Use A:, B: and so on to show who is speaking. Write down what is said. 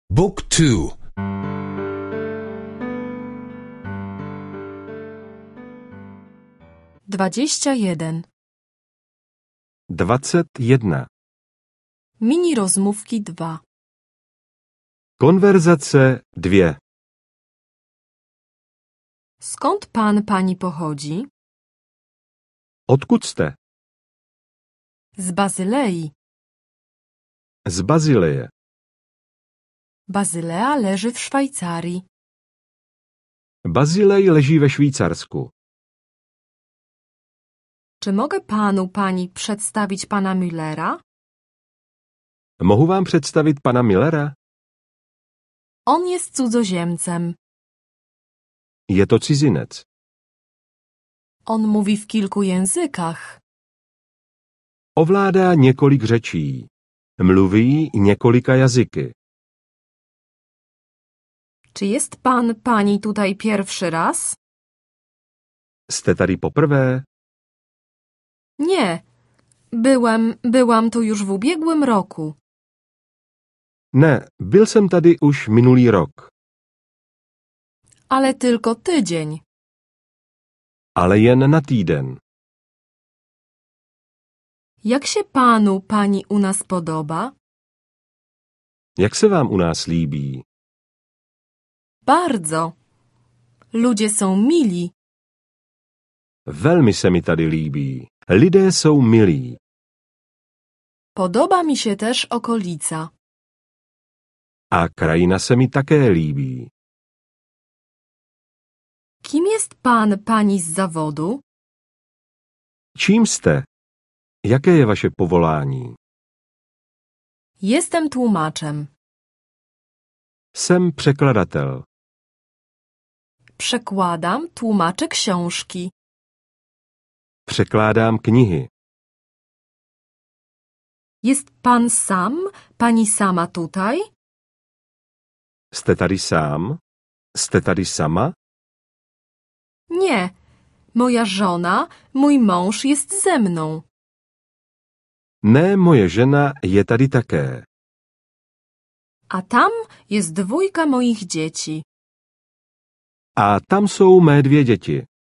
A: Book 2.
B: 21.
C: 21.
B: Mini rozmówki 2.
C: Konverzace 2.
B: Skąd pani pochodzi?
C: Odkud jste?
B: Z Bazylei.
C: Z Bazileje.
B: Bazylea leży w Szwajcarii.
C: Bazilej leží ve Švýcarsku.
B: Czy mogę pani przedstawić pana Müllera?
C: Mohu vám představit pana Millera?
B: On jest cudzoziemcem.
C: Je to cizinec.
B: On mówi w kilku językach.
C: Ovládá několik řečí. Mluví několika jazyky.
B: Czy jest pani tutaj pierwszy raz?
C: Jste tady poprvé?
B: Nie. Byłam tu już w ubiegłym roku.
C: Ne, byl jsem tady už minulý rok.
B: Ale tylko tydzień.
C: Ale jen na týden.
B: Jak się pani u nas podoba?
C: Jak se vám u nás líbí?
B: Bardzo. Ludzie są mili.
C: Velmi se mi tady líbí. Lidé jsou milí.
B: Podoba mi się też okolica.
C: A krajina se mi také líbí.
B: Kim jest pani z zawodu?
C: Čím jste? Jaké je vaše povolání?
B: Jestem tłumaczem.
C: Jsem překladatel.
B: Przekładam, tłumaczę książki.
C: Překládám knihy.
B: Jest pani sama tutaj?
C: Jste tady sám? Jste tady sama?
B: Nie. Moja żona, mój mąż jest ze mną.
C: Ne, moje žena je tady také.
B: A tam jest 2 moich dzieci.
C: A tam jsou mé 2 děti.